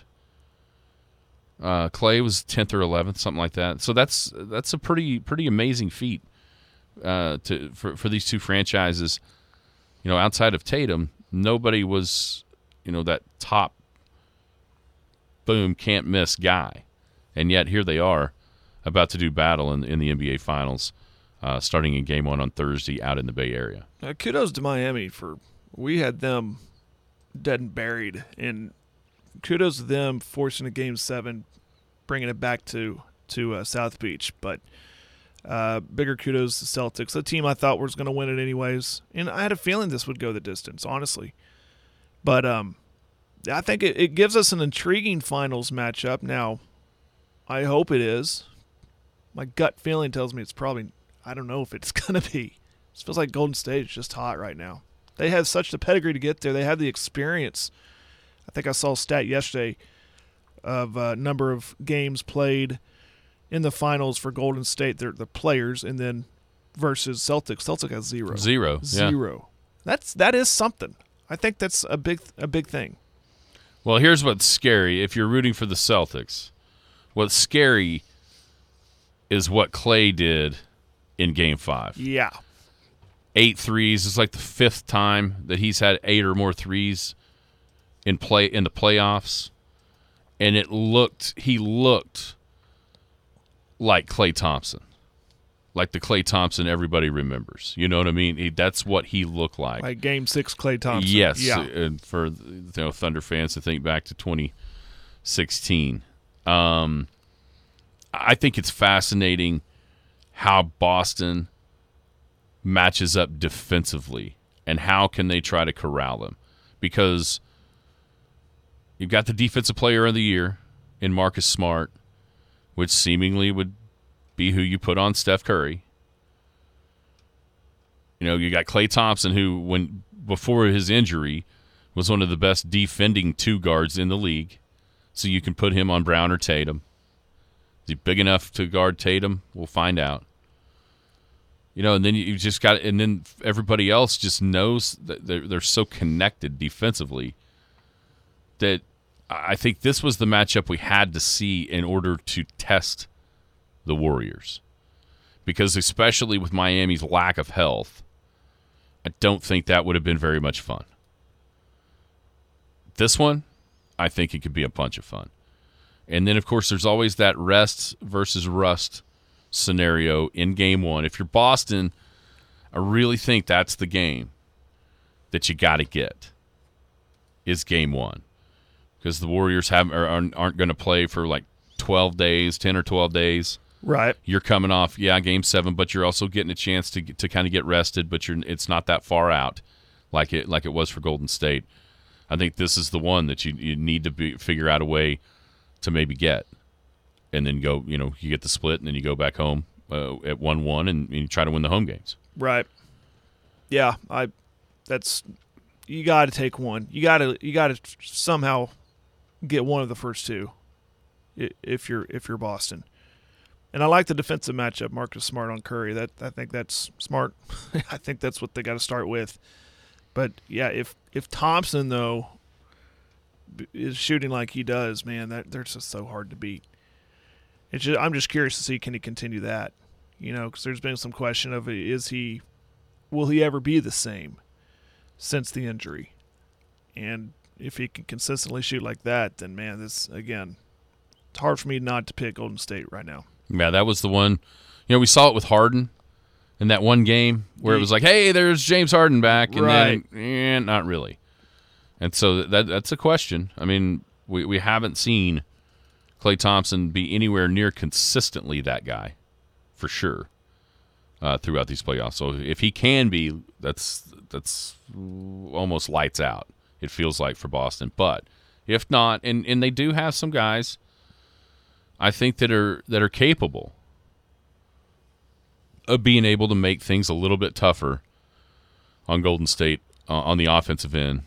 Clay was 10th or 11th, something like that. So that's a pretty amazing feat for these two franchises. You know, outside of Tatum, nobody was, that top boom can't miss guy, and yet here they are, about to do battle in the NBA Finals, starting in Game 1 on Thursday out in the Bay Area. Kudos to Miami we had them dead and buried, and kudos to them forcing a Game 7, bringing it back to South Beach. But bigger kudos to Celtics, a team I thought was going to win it anyways, and I had a feeling this would go the distance, honestly. But I think it gives us an intriguing finals matchup. Now, I hope it is. My gut feeling tells me it's probably – I don't know if it's going to be. It feels like Golden State is just hot right now. They have such the pedigree to get there. They have the experience. I think I saw a stat yesterday of number of games played in the finals for Golden State. They're the players, and then versus Celtics. Celtics has 0. 0. Zero. Yeah. That is something. I think that's a big thing. Well, here's what's scary. If you're rooting for the Celtics, what's scary is what Clay did in Game 5. Yeah. 8 threes. It's like the 5th time that he's had 8 or more threes in the playoffs, and he looked like Klay Thompson, like the Klay Thompson everybody remembers. You know what I mean? That's what he looked like. Like Game 6 Klay Thompson. Yes, yeah. And for Thunder fans to think back to 2016. I think it's fascinating how Boston matches up defensively and how can they try to corral them, because you've got the defensive player of the year in Marcus Smart, which seemingly would be who you put on Steph Curry. You got Klay Thompson, who before his injury was one of the best defending 2 guards in the league, so you can put him on Brown or Tatum. Is he big enough to guard Tatum? We'll find out. And then you just got, and then everybody else just knows that they're so connected defensively that I think this was the matchup we had to see in order to test the Warriors, because especially with Miami's lack of health, I don't think that would have been very much fun. This one, I think it could be a bunch of fun. And then, of course, there's always that rest versus rust scenario in Game 1. If you're Boston, I really think that's the game that you got to get, is Game 1. Because the Warriors aren't going to play for like 12 days, 10 or 12 days. Right. You're coming off, Game 7, but you're also getting a chance to kind of get rested, but it's not that far out like it was for Golden State. I think this is the one that you need to figure out a way to maybe get, and then go. You get the split, and then you go back home at 1-1, and you try to win the home games. Right. Yeah, you got to take one. You got to somehow get one of the first two if you're Boston. And I like the defensive matchup, Marcus Smart on Curry. I think that's smart. I think that's what they got to start with. But yeah, if Thompson though is shooting like he does, man, they're just so hard to beat. I'm just curious to see, can he continue that? Because there's been some question of will he ever be the same since the injury? And if he can consistently shoot like that, then man, this again, it's hard for me not to pick Golden State right now. Yeah, that was the one. We saw it with Harden in that one game where it was like, hey, there's James Harden back, and then not really. And so that's a question. I mean, we haven't seen Klay Thompson be anywhere near consistently that guy, for sure, throughout these playoffs. So if he can be, that's almost lights out, it feels like, for Boston. But if not, and they do have some guys, I think, that are capable of being able to make things a little bit tougher on Golden State on the offensive end,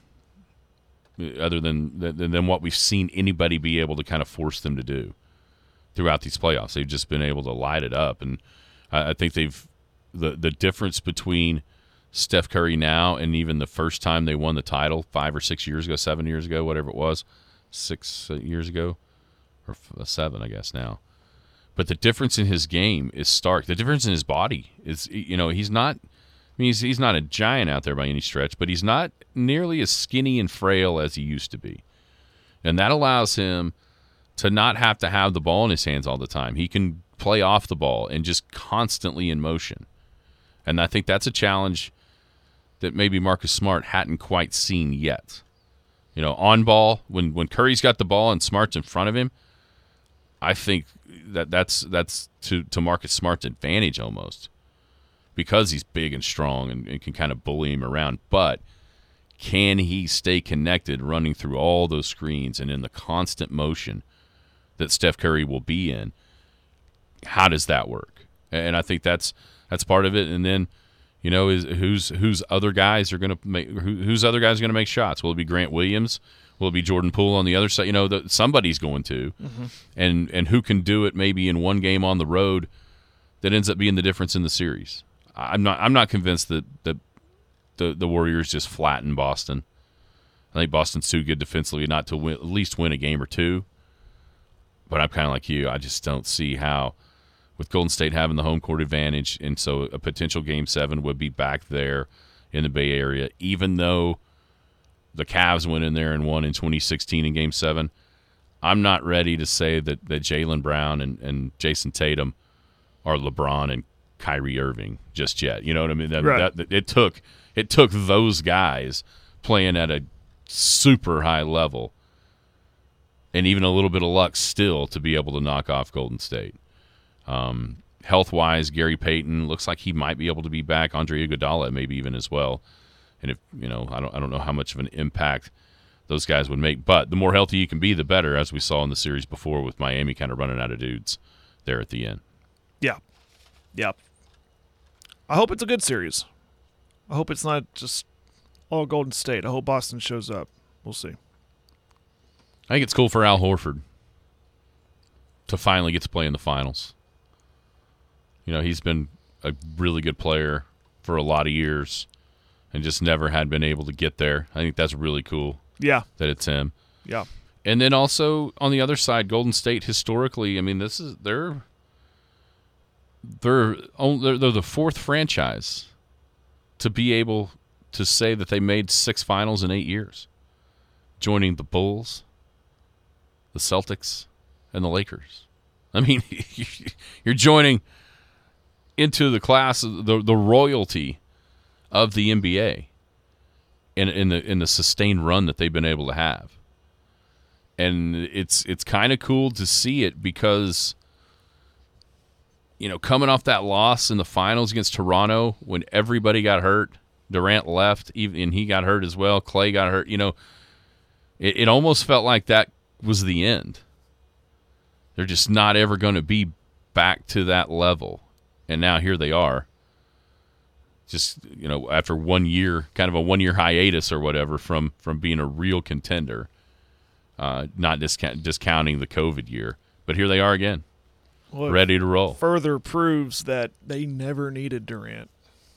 other than what we've seen anybody be able to kind of force them to do throughout these playoffs. They've just been able to light it up, and I think the difference between Steph Curry now and even the first time they won the title 5 or 6 years ago, 7 years ago, whatever it was, 6 years ago, or 7, I guess now. But the difference in his game is stark. The difference in his body is, he's not. I mean, he's not a giant out there by any stretch, but he's not nearly as skinny and frail as he used to be, and that allows him to not have to have the ball in his hands all the time. He can play off the ball and just constantly in motion, and I think that's a challenge that maybe Marcus Smart hadn't quite seen yet. On ball, when Curry's got the ball and Smart's in front of him, I think that's to Marcus Smart's advantage almost, because he's big and strong and can kind of bully him around. But can he stay connected running through all those screens and in the constant motion that Steph Curry will be in? How does that work? And I think that's part of it. And then, whose other guys are going to make shots? Will it be Grant Williams? Will it be Jordan Poole on the other side? Somebody's going to, and who can do it maybe in one game on the road that ends up being the difference in the series. I'm not convinced that the Warriors just flatten Boston. I think Boston's too good defensively not to at least win a game or two. But I'm kind of like you. I just don't see how, with Golden State having the home court advantage, and so a potential Game 7 would be back there in the Bay Area, even though the Cavs went in there and won in 2016 in Game 7. I'm not ready to say that Jaylen Brown and Jason Tatum are LeBron and Kyrie Irving just yet. You know what I mean? Right. It took those guys playing at a super high level and even a little bit of luck still to be able to knock off Golden State. Health-wise, Gary Payton looks like he might be able to be back. Andre Iguodala maybe even as well. And if I don't know how much of an impact those guys would make, but the more healthy you can be, the better, as we saw in the series before with Miami kind of running out of dudes there at the end. Yeah. I hope it's a good series. I hope it's not just all Golden State. I hope Boston shows up. We'll see. I think it's cool for Al Horford to finally get to play in the finals. He's been a really good player for a lot of years and just never had been able to get there. I think that's really cool. Yeah. That it's him. Yeah. And then also on the other side, Golden State historically, I mean, they're the fourth franchise to be able to say that they made 6 finals in 8 years, joining the Bulls, the Celtics, and the Lakers. I mean, you're joining into the class of the royalty of the NBA in the sustained run that they've been able to have. And it's kind of cool to see it because coming off that loss in the finals against Toronto when everybody got hurt, Durant left, and he got hurt as well. Clay got hurt. It almost felt like that was the end. They're just not ever going to be back to that level. And now here they are. Just, after 1 year, kind of a 1 year hiatus or whatever from being a real contender, not discounting the COVID year. But here they are again, ready to roll. Further proves that they never needed Durant.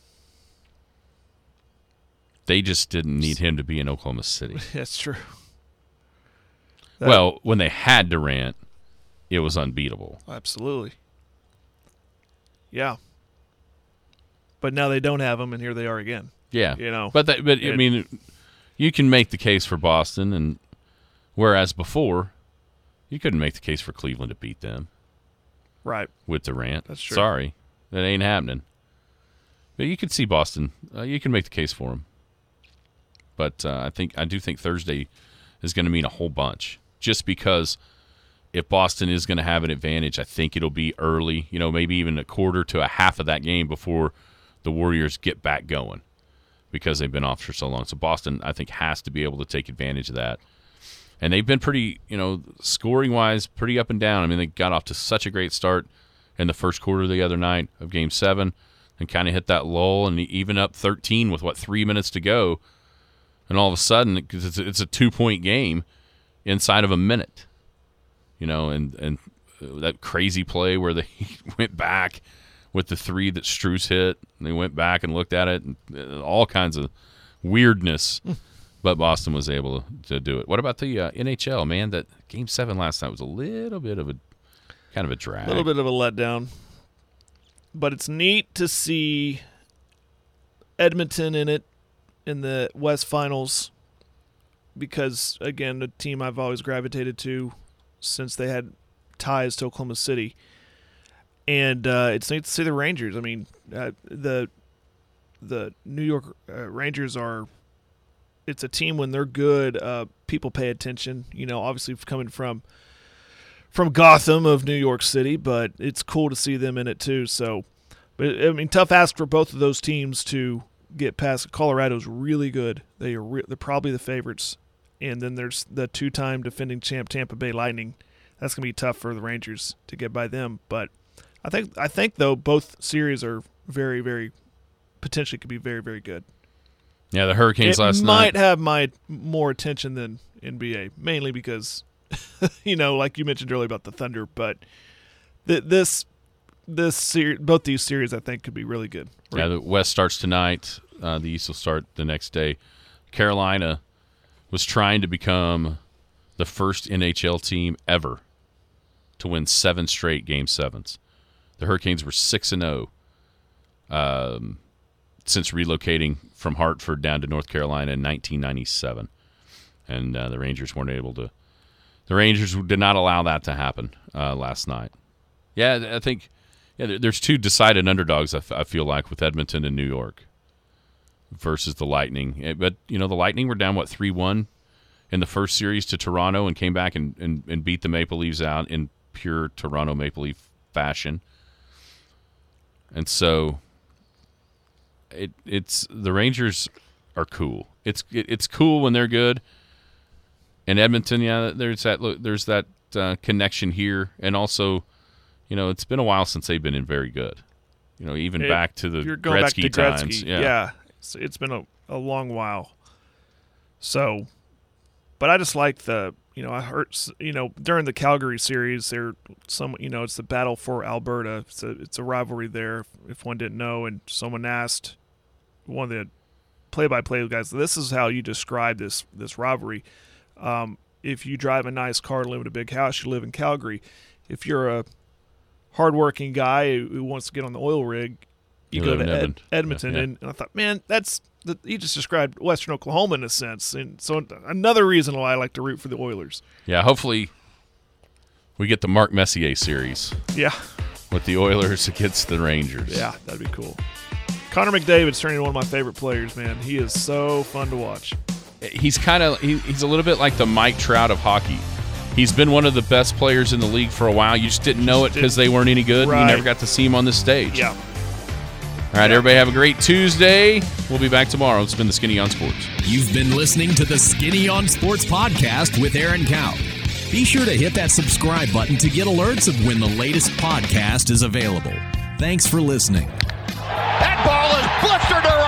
They just didn't need him to be in Oklahoma City. That's true. Well, when they had Durant, it was unbeatable. Absolutely. Yeah. But now they don't have him, and here they are again. Yeah. I mean, you can make the case for Boston, and whereas before, you couldn't make the case for Cleveland to beat them. Right. With Durant. That's true. Sorry. That ain't happening. But you could see Boston. You can make the case for them. But I do think Thursday is going to mean a whole bunch. Just because if Boston is going to have an advantage, I think it'll be early, maybe even a quarter to a half of that game before the Warriors get back going because they've been off for so long. So Boston, I think, has to be able to take advantage of that. And they've been pretty, scoring-wise, pretty up and down. I mean, they got off to such a great start in the first quarter the other night of Game 7 and kind of hit that lull and even up 13 with, 3 minutes to go. And all of a sudden, because it's a 2-point game inside of a minute, and that crazy play where they went back with the three that Strus hit, and they went back and looked at it, and all kinds of weirdness. But Boston was able to do it. What about the NHL, man? That Game 7 last night was a little bit of a kind of a drag. A little bit of a letdown. But it's neat to see Edmonton in it in the West Finals because, again, the team I've always gravitated to since they had ties to Oklahoma City. And it's neat to see the Rangers. I mean, the New York Rangers are – it's a team when they're good, people pay attention. Obviously coming from Gotham of New York City, but it's cool to see them in it too. So, but I mean, tough ask for both of those teams to get past. Colorado's really good. They're probably the favorites, and then there's the 2-time defending champ Tampa Bay Lightning. That's gonna be tough for the Rangers to get by them. But I think though both series are very, very potentially could be very, very good. Yeah, the Hurricanes last night might have my more attention than NBA, mainly because, like you mentioned earlier about the Thunder, but this series, both these series, I think could be really good. Yeah, the West starts tonight. The East will start the next day. Carolina was trying to become the first NHL team ever to win 7 straight Game 7s. The Hurricanes were 6-0. Since relocating from Hartford down to North Carolina in 1997. And the Rangers weren't able to – the Rangers did not allow that to happen last night. Yeah, I think there's 2 decided underdogs, I feel like, with Edmonton and New York versus the Lightning. But, the Lightning were down, 3-1 in the first series to Toronto and came back and beat the Maple Leafs out in pure Toronto Maple Leaf fashion. And so – It's the Rangers are cool. It's cool when they're good. And Edmonton, there's that connection here, and also, it's been a while since they've been in very good. Even back to the Gretzky times. Yeah, it's been a long while. So, but I just like I heard during the Calgary series it's the battle for Alberta. It's a rivalry there. If one didn't know, and someone asked one of the play-by-play guys, this is how you describe this rivalry. If you drive a nice car and live in a big house, you live in Calgary. If you're a hardworking guy who wants to get on the oil rig, you go to Edmonton. Yeah. And I thought, man, he just described Western Oklahoma in a sense. And so another reason why I like to root for the Oilers. Yeah, hopefully we get the Mark Messier series. Yeah. With the Oilers against the Rangers. Yeah, that'd be cool. Connor McDavid's turning into one of my favorite players, man. He is so fun to watch. He's a little bit like the Mike Trout of hockey. He's been one of the best players in the league for a while. You just didn't know it because they weren't any good. Right. You never got to see him on this stage. Yeah. All right, everybody have a great Tuesday. We'll be back tomorrow. It's been the Skinny on Sports. You've been listening to the Skinny on Sports podcast with Aaron Kout. Be sure to hit that subscribe button to get alerts of when the latest podcast is available. Thanks for listening. That ball is blistered around.